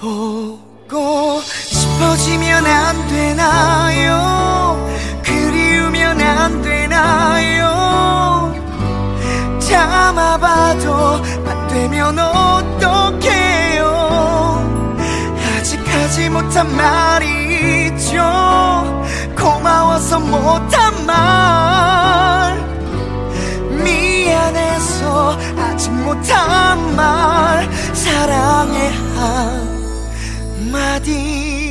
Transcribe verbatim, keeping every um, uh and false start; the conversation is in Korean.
보고 싶어지면 안 되나요? 그리우면 안 되나요? 참아봐도 안 되면 어떡해요? 아직 하지 못한 말이 있죠. 고마워서 못한 말, 미안해서 아직 못한 말, 사랑해 한마디.